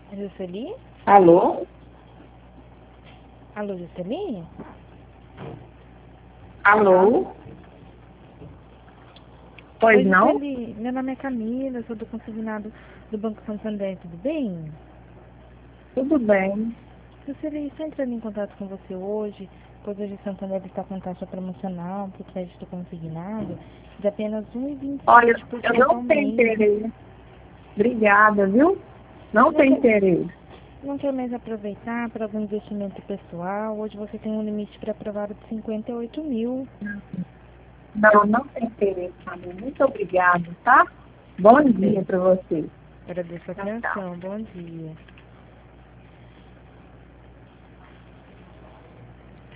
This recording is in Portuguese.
Juscelino? Alô? Alô, Juscelino? Alô? Pois Oi, não? Juscelino. Meu nome é Camila, sou do consignado do Banco Santander, tudo bem? Tudo bem. Juscelino, estou entrando em contato com você hoje, pois hoje o Santander está com taxa promocional para o crédito consignado de apenas Olha, eu 1,27% ao não tenho mês. interesse. Obrigada, viu? Não Não tenho quer, interesse. não quer mais aproveitar para algum investimento pessoal? Hoje você tem um limite para aprovar de 58 mil. Não tenho interesse, Camila. Muito obrigada, tá? Bom dia Bem, para você. agradeço a Tchau, tchau. atenção. Bom dia.